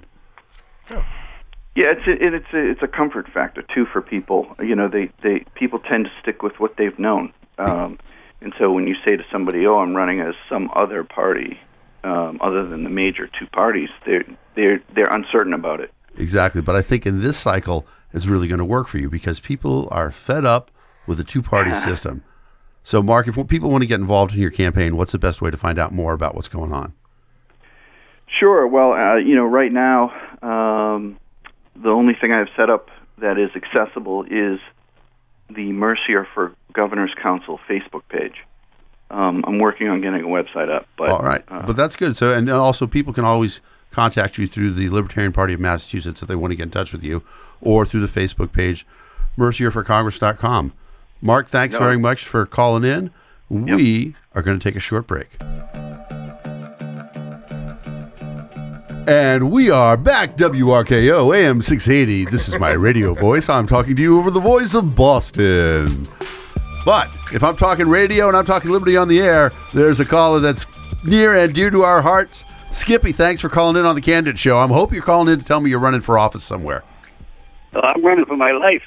Speaker 8: Yeah, it's a, it's a, it's a comfort factor too for people. You know, they, they people tend to stick with what they've known, um, and so when you say to somebody, "Oh, I'm running as some other party um, other than the major two parties," they're they're they're uncertain about it.
Speaker 1: Exactly, but I think in this cycle it's really going to work for you because people are fed up with the two-party system. So, Mark, if people want to get involved in your campaign, what's the best way to find out more about what's going on?
Speaker 8: Sure. Well, uh, you know, right now, um, the only thing I've set up that is accessible is the Mercier for Governor's Council Facebook page. Um, I'm working on getting a website up. But,
Speaker 1: All right,
Speaker 8: uh,
Speaker 1: but that's good. So, and also people can always contact you through the Libertarian Party of Massachusetts if they want to get in touch with you, or through the Facebook page, mercier for congress dot com. Mark, thanks
Speaker 8: No.
Speaker 1: very much for calling in. We are going to take a short break. And we are back, W R K O, A M six eighty. This is my radio voice. I'm talking to you over the voice of Boston. But if I'm talking radio and I'm talking Liberty on the air, there's a caller that's near and dear to our hearts. Skippy, thanks for calling in on the Candidate Show. I hope you're calling in to tell me you're running for office somewhere.
Speaker 9: Oh, I'm running for my life.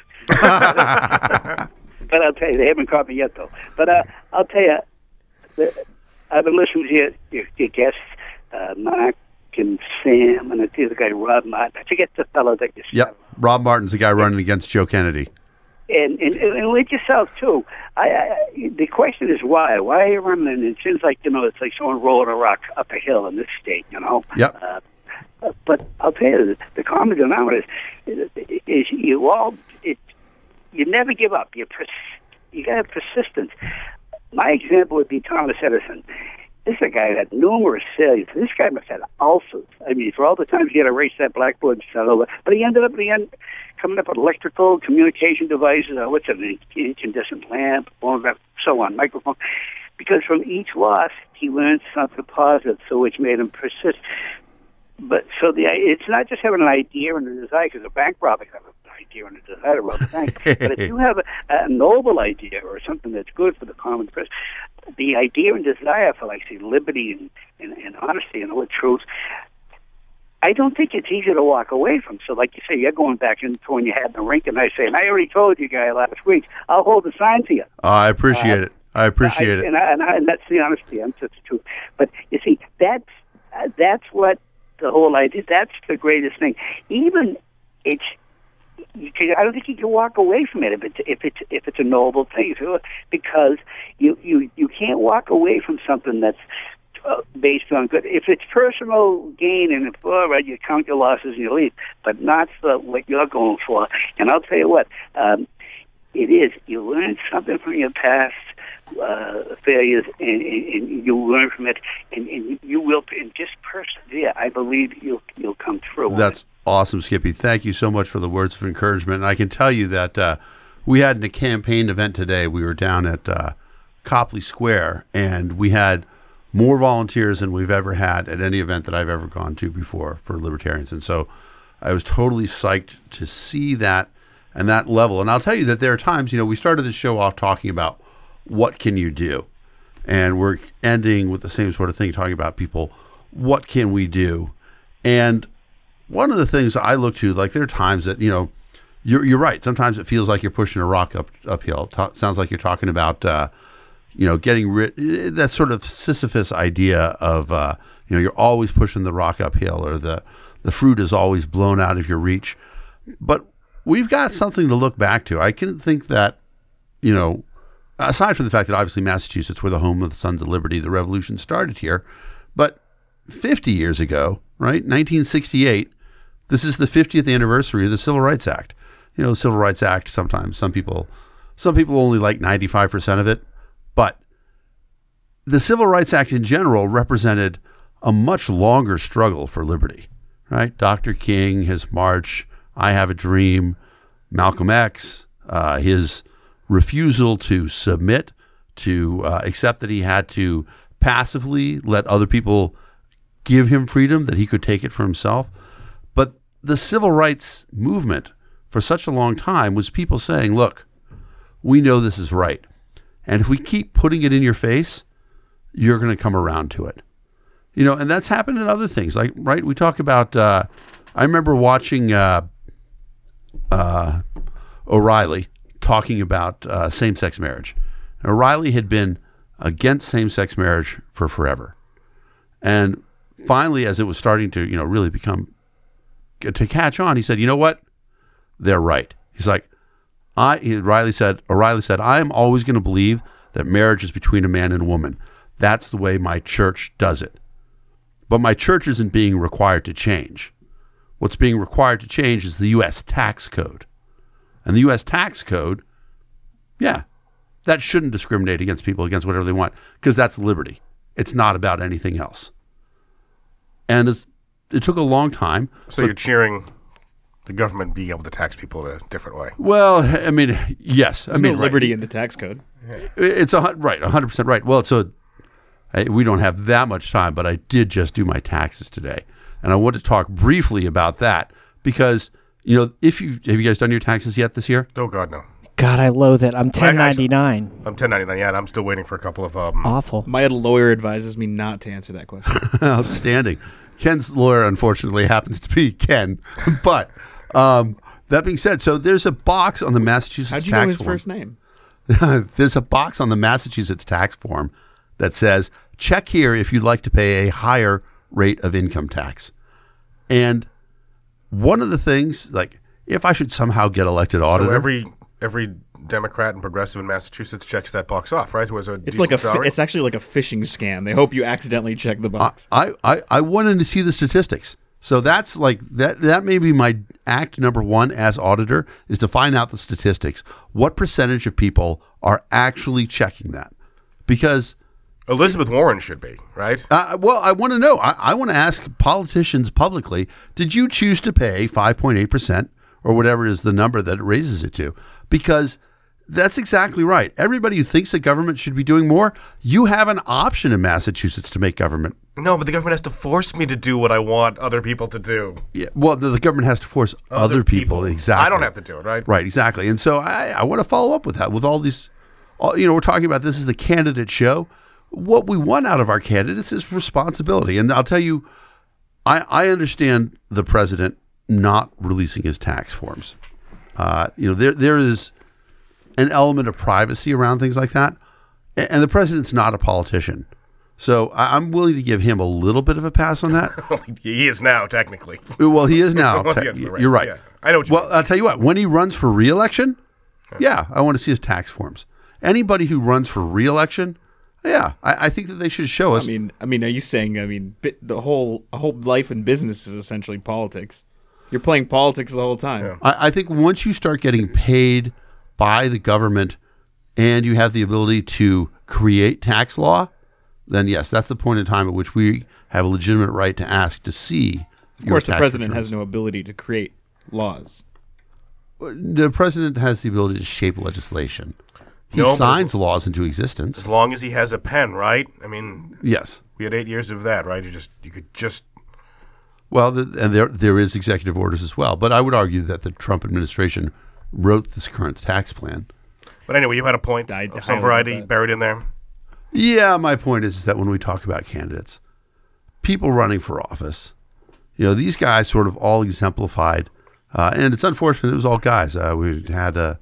Speaker 9: But I'll tell you, they haven't caught me yet, though. But uh, I'll tell you, the, I've been listening to your, your, your guests, uh, Mark and Sam, and the other guy, Rob Martin. I forget the fellow that you
Speaker 1: Yep, Rob Martin's the guy running against Joe Kennedy.
Speaker 9: And, and, and with yourself, too. I, I, the question is why? Why are you running? And it seems like, you know, it's like someone rolling a rock up a hill in this state, you know?
Speaker 1: Yep.
Speaker 9: Uh, but I'll tell you, the, the common denominator is, is you all, it, you never give up. You pers- you got to have persistence. My example would be Thomas Edison. This is a guy that had numerous failures. This guy must have had ulcers. I mean, for all the times he had to erase that blackboard and start over. But he ended up, in the end, coming up with electrical communication devices, or what's it, an incandescent lamp, so on, microphone. Because from each loss, he learned something positive, so which made him persist. But so the it's not just having an idea and a desire, because a bank robber has an idea and a desire to rob a bank. But if you have a, a noble idea or something that's good for the common person, the idea and desire for, like, say, liberty and, and, and honesty and all the truth, I don't think it's easy to walk away from. So, like you say, you're going back and throwing your hat in the rink, and I say, and I already told you guy last week, I'll hold the sign to you.
Speaker 1: I appreciate
Speaker 9: Uh,
Speaker 1: it. I appreciate
Speaker 9: I,
Speaker 1: it.
Speaker 9: And, I, and, I, and that's the honesty. I'm just the truth. But you see, that's uh, that's what the whole idea. That's the greatest thing. Even it's. You can, I don't think you can walk away from it if it's if it's if it's a noble thing, because you you you can't walk away from something that's uh, based on good. If it's personal gain and if all right, you count your losses and you leave, but not for what you're going for. And I'll tell you what, um, it is. You learn something from your past uh, failures, and, and, and you learn from it, and, and you will and just persevere. I believe you'll you'll come through.
Speaker 1: That's awesome, Skippy. Thank you so much for the words of encouragement. And I can tell you that uh, we had a campaign event today. We were down at uh, Copley Square, and we had more volunteers than we've ever had at any event that I've ever gone to before for libertarians. And so I was totally psyched to see that and that level. And I'll tell you that there are times, you know, we started the show off talking about what can you do? And we're ending with the same sort of thing, talking about people, what can we do? And one of the things I look to, like there are times that, you know, you're, you're right. Sometimes it feels like you're pushing a rock up uphill. T- sounds like you're talking about, uh, you know, getting rid, that sort of Sisyphus idea of, uh, you know, you're always pushing the rock uphill, or the, the fruit is always blown out of your reach. But we've got something to look back to. I can think that, you know, aside from the fact that obviously Massachusetts were the home of the Sons of Liberty, the revolution started here. But fifty years ago, right, nineteen sixty-eight, this is the fiftieth anniversary of the Civil Rights Act. You know, the Civil Rights Act, sometimes some people, some people only like ninety-five percent of it. But the Civil Rights Act in general represented a much longer struggle for liberty, right? Doctor King, his march, I Have a Dream, Malcolm X, uh, his refusal to submit, to uh, accept that he had to passively let other people give him freedom, that he could take it for himself. But the civil rights movement for such a long time was people saying, look, we know this is right. And if we keep putting it in your face, you're going to come around to it. You know, and that's happened in other things. Like, right, we talk about, uh, I remember watching uh, uh, O'Reilly talking about uh, same-sex marriage. And O'Reilly had been against same-sex marriage for forever. And finally, as it was starting to, you know, really become, to catch on, he said, you know what? They're right. He's like, I, he, O'Reilly said, O'Reilly said, I am always going to believe that marriage is between a man and a woman. That's the way my church does it. But my church isn't being required to change. What's being required to change is the U S tax code. And the U S tax code, yeah, that shouldn't discriminate against people, against whatever they want, because that's liberty. It's not about anything else. And it's, it took a long time.
Speaker 2: So you're cheering the government being able to tax people in a different way.
Speaker 1: Well, I mean, yes.
Speaker 5: There's
Speaker 1: I mean,
Speaker 5: no liberty
Speaker 1: right.
Speaker 5: in the tax code.
Speaker 1: It's a right, one hundred percent right. Well, so I, we don't have that much time, but I did just do my taxes today, and I want to talk briefly about that because, you know, if you have you guys done your taxes yet this year?
Speaker 2: Oh God, no.
Speaker 6: God, I loathe it. I'm ten ninety-nine.
Speaker 2: I'm ten ninety-nine. Yeah, and I'm still waiting for a couple of um.
Speaker 6: Awful.
Speaker 5: My lawyer advises me not to answer that question.
Speaker 1: Outstanding. Ken's lawyer, unfortunately, happens to be Ken. But um, that being said, so there's a box on the Massachusetts
Speaker 5: How'd you
Speaker 1: tax
Speaker 5: know his
Speaker 1: form.
Speaker 5: first name?
Speaker 1: There's a box on the Massachusetts tax form that says, check here if you'd like to pay a higher rate of income tax. And one of the things, like, if I should somehow get elected auditor.
Speaker 2: So every every Democrat and progressive in Massachusetts checks that box off, right? Was a
Speaker 5: It's like a. Fi-
Speaker 2: salary?
Speaker 5: it's actually like a phishing scam. They hope you accidentally check the box.
Speaker 1: I, I, I wanted to see the statistics. So that's like that. That may be my act number one as auditor, is to find out the statistics. What percentage of people are actually checking that? Because
Speaker 2: Elizabeth Warren should be, right?
Speaker 1: Uh, well, I want to know. I, I want to ask politicians publicly, did you choose to pay five point eight percent or whatever is the number that it raises it to? Because that's exactly right. Everybody who thinks that government should be doing more, you have an option in Massachusetts to make government.
Speaker 2: No, but the government has to force me to do what I want other people to do.
Speaker 1: Yeah, well, the, the government has to force other,
Speaker 2: Other
Speaker 1: people.
Speaker 2: people.
Speaker 1: Exactly.
Speaker 2: I don't have to do it, right?
Speaker 1: Right, exactly. And so I, I want to follow up with that, with all these, all, you know, we're talking about this is the candidate show. What we want out of our candidates is responsibility. And I'll tell you, I, I understand the president not releasing his tax forms. Uh, you know, there there is an element of privacy around things like that. And, and the president's not a politician. So I, I'm willing to give him a little bit of a pass on that.
Speaker 2: He is now, technically.
Speaker 1: Well, he is now.
Speaker 2: Once
Speaker 1: Te-
Speaker 2: again, you're right.
Speaker 1: You're right.
Speaker 2: Yeah. I know what you
Speaker 1: Well,
Speaker 2: mean.
Speaker 1: I'll tell you what, when he runs for re-election, yeah, I want to see his tax forms. Anybody who runs for re-election, yeah, I, I think that they should show us.
Speaker 5: I mean, I mean, are you saying? I mean, bi- the whole a whole life in business is essentially politics. You're playing politics the whole time.
Speaker 2: Yeah.
Speaker 1: I, I think once you start getting paid by the government and you have the ability to create tax law, then yes, that's the point in time at which we have a legitimate right to ask to see.
Speaker 5: Of course, the president has no ability to create laws.
Speaker 1: The president has the ability to shape legislation. He
Speaker 2: No, but
Speaker 1: signs
Speaker 2: as-
Speaker 1: laws into existence.
Speaker 2: As long as he has a pen, right? I mean,
Speaker 1: Yes.
Speaker 2: we had eight years of that, right? You just you could just
Speaker 1: Well, the, and there there is executive orders as well. But I would argue that the Trump administration wrote this current tax plan.
Speaker 2: But anyway, you had a point
Speaker 5: I-
Speaker 2: of some
Speaker 5: I
Speaker 2: variety
Speaker 5: love that.
Speaker 2: buried in there.
Speaker 1: Yeah, my point is, is that when we talk about candidates, people running for office, you know, these guys sort of all exemplified, uh, and it's unfortunate it was all guys. Uh, we had a,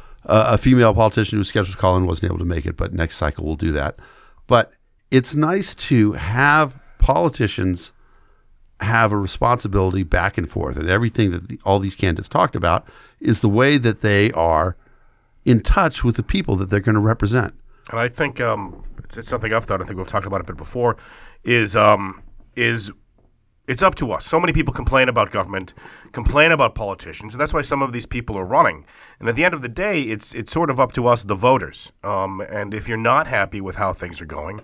Speaker 1: a female politician who was scheduled to call in, wasn't able to make it, but next cycle we'll do that. But it's nice to have politicians have a responsibility back and forth, and everything that the, all these candidates talked about is the way that they are in touch with the people that they're going to represent.
Speaker 2: And I think um, it's, it's something I've thought. I think we've talked about it a bit before. Is um, is it's up to us. So many people complain about government, complain about politicians, and that's why some of these people are running. And at the end of the day, it's it's sort of up to us, the voters. Um, and if you're not happy with how things are going,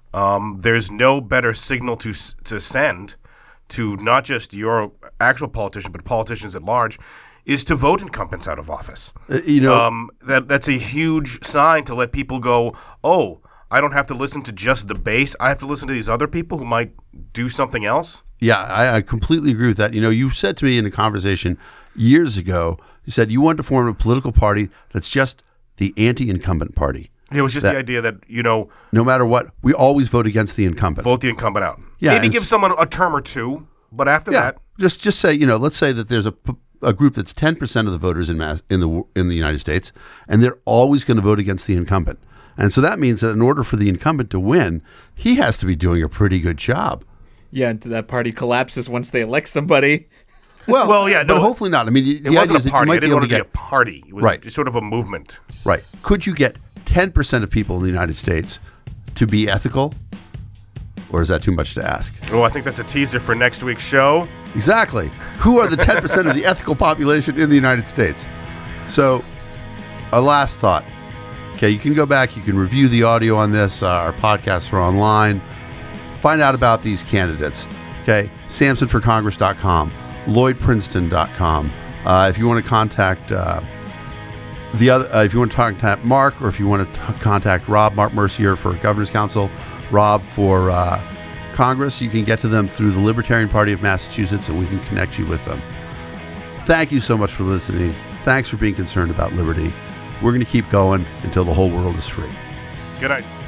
Speaker 2: um, there's no better signal to s- to send to not just your actual politician, but politicians at large, is to vote incumbents out of office.
Speaker 1: Uh, you know,
Speaker 2: um, that that's a huge sign to let people go, oh, I don't have to listen to just the base. I have to listen to these other people who might do something else.
Speaker 1: Yeah, I, I completely agree with that. You know, you said to me in a conversation years ago, you said you want to form a political party that's just the anti-incumbent party.
Speaker 2: It was just
Speaker 1: That-
Speaker 2: the idea that, you know,
Speaker 1: No matter what, we always vote against the incumbent.
Speaker 2: vote the incumbent out.
Speaker 1: Yeah,
Speaker 2: Maybe
Speaker 1: and
Speaker 2: give
Speaker 1: s-
Speaker 2: someone a term or two, but after
Speaker 1: Yeah,
Speaker 2: that,
Speaker 1: just just say, you know, let's say that there's a, p- a group that's ten percent of the voters in mass, in the in the United States, and they're always going to vote against the incumbent. And so that means that in order for the incumbent to win, he has to be doing a pretty good job.
Speaker 5: Yeah, until that party collapses once they elect somebody.
Speaker 1: Well,
Speaker 2: Well, yeah,
Speaker 1: but
Speaker 2: no,
Speaker 1: hopefully not. I mean,
Speaker 2: it wasn't a party. I didn't want it to be a
Speaker 1: get,
Speaker 2: party. It was
Speaker 1: Right.
Speaker 2: just sort of a movement.
Speaker 1: right. Could you get ten percent of people in the United States to be ethical, or is that too much to ask?
Speaker 2: Oh, I think that's a teaser for next week's show.
Speaker 1: Exactly. Who are the ten percent of the ethical population in the United States? So, a last thought. Okay, you can go back, you can review the audio on this. Uh, our podcasts are online. Find out about these candidates. Okay, samson for congress dot com, lloyd princeton dot com. Uh, if you want to contact uh, the other, uh, if you want to contact Mark, or if you want to t- contact Rob, Mark Mercier for Governor's Council, Rob for uh, Congress, you can get to them through the Libertarian Party of Massachusetts, and we can connect you with them. Thank you so much for listening. Thanks for being concerned about liberty. We're going to keep going until the whole world is free.
Speaker 2: Good night.